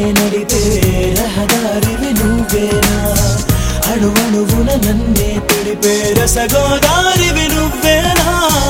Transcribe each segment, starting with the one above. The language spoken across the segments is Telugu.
నడిపే రహదారివి నువ్వేనా అణువణువున నన్నే తడిపే రసగోదారివి నువ్వేనా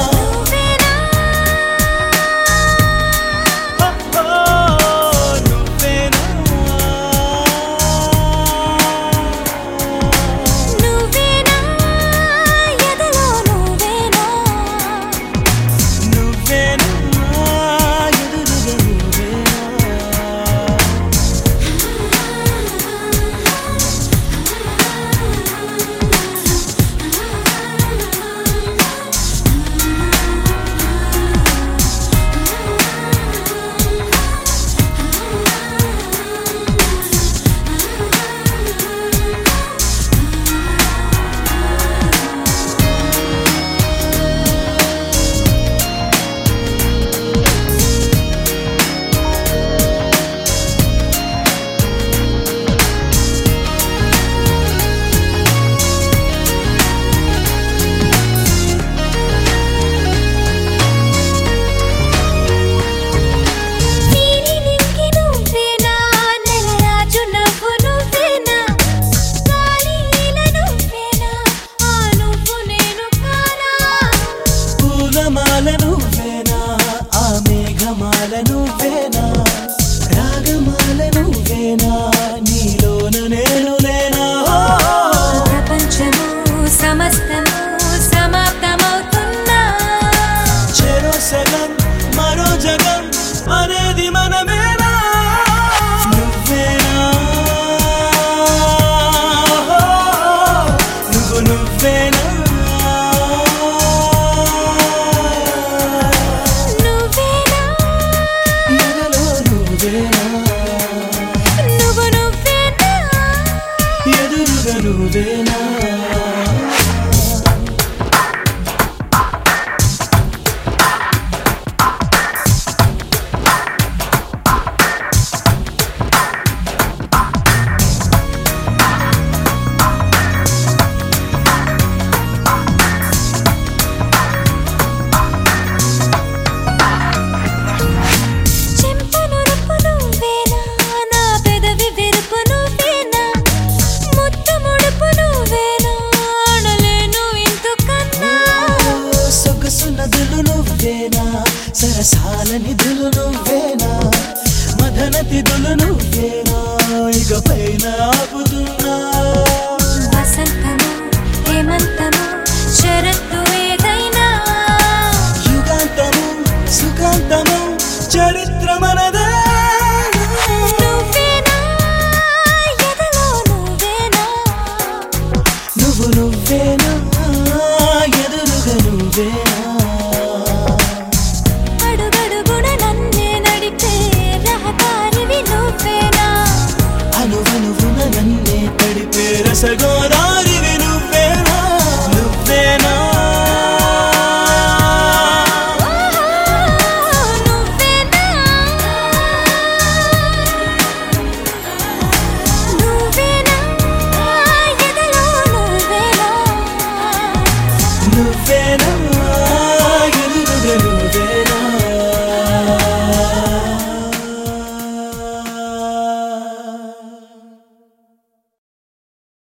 నువ్వేనా ఆ మేఘమాల నువ్వేనా రాగమాల నువ్వేనా నీలోన నేను లేనా ప్రపంచము సమస్తము సమాప్తమవుతున్నా చెరో సగం మరో జగం అనేది మనమేనా నువ్వేనా నువ్వేనా నువ్వేనా సరసాల నిధులు నువ్వేనా మదన తిథులు నువ్వేనా ఇకపైన ఆపుతున్నా వసంతము హేమంతము శరత్తు ఏదైనా యుగాంతము సుఖాంతము చరిత్ర మనదే నువ్వేనా ఎదలో నువ్వేనా నువ్వేనా ఎదురుగా నువ్వేనా రసగోదారివి నువ్వేనా నువ్వేనా నువ్వేనా ఎదలో నువ్వేనా నువ్వేనా